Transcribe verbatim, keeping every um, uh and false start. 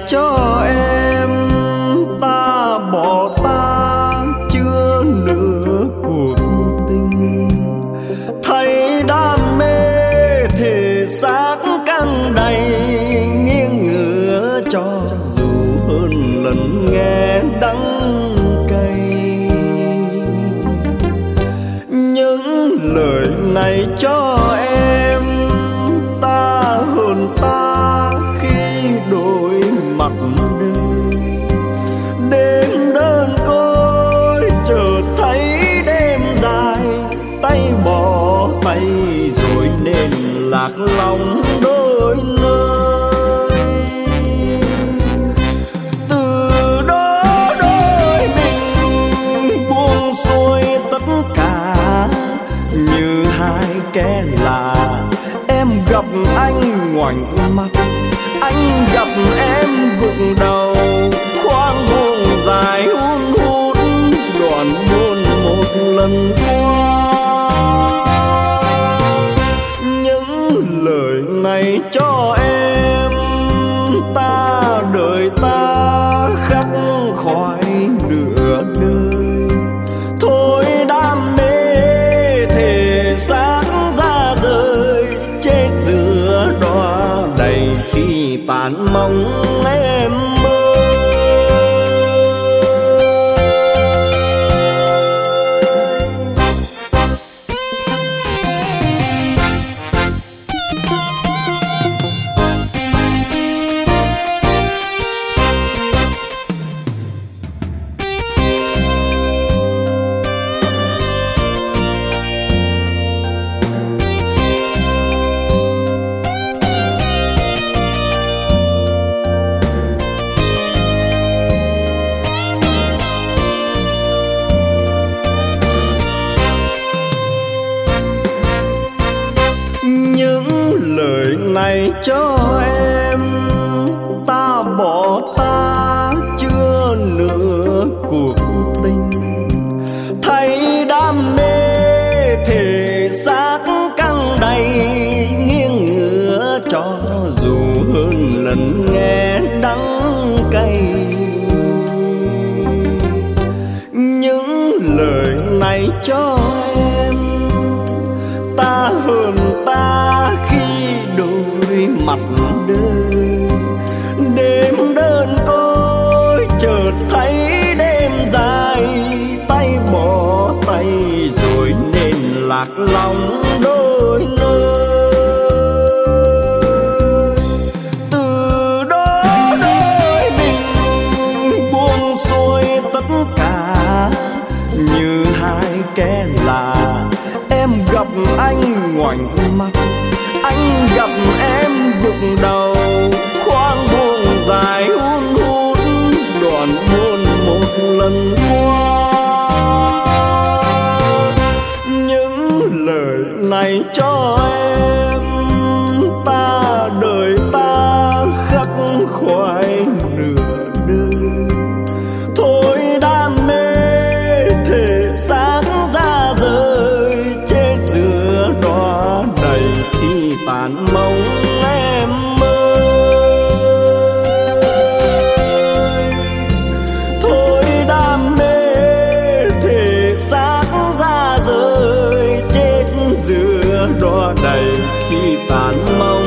cho em, ta bỏ ta chưa nửa cuộc tình. Thấy đam mê thể xác căng đầy, nghiêng ngửa cho dù hơn lần nghe đắng cay. Những lời này cho em, ta hơn ta khi đổi mặt đời. Đêm đơn côi chợt thấy đêm dài, tay bỏ tay rồi nên lạc lòng đôi nơi. Từ đó đôi mình buông xuôi tất cả, như hai kẻ lạ. Em gặp anh ngoảnh mặt, anh gặp em gục đầu. Khoang buông dài hun hút, đoạn buồn một lần qua. Những lời này cho em, ta đợi ta khắc khoải nửa đời. Thôi đam mê thể xác ra rời, chết giữa đóa đầy khi tàn mong em ơi. Này cho em, ta bỏ ta chưa nửa cuộc tình. Thấy đam mê thể xác căng đầy, nghiêng ngửa cho dù hơn lần nghe đắng cay. Những lời này cho em, ta hơn ta khi đôi mặt đời. Đêm đơn côi chợt thấy đêm dài, tay bỏ tay rồi nên lạc lòng đôi nơi. Từ đó đôi mình buông xuôi tất cả, như hai kẻ lạ. Em gặp anh ngoảnh mặt, anh gặp em gục đầu. Khoang buông dài hun hút, đoạn buồn một lần qua. Những lời này cho em, ta đợi ta khắc khoải nửa đời. Thôi đam mê thể xác ra rời, chết giữa đóa đầy khi tàn mong em ơi. Thôi đam mê thể xác ra rời, chết giữa đóa đầy khi tàn mong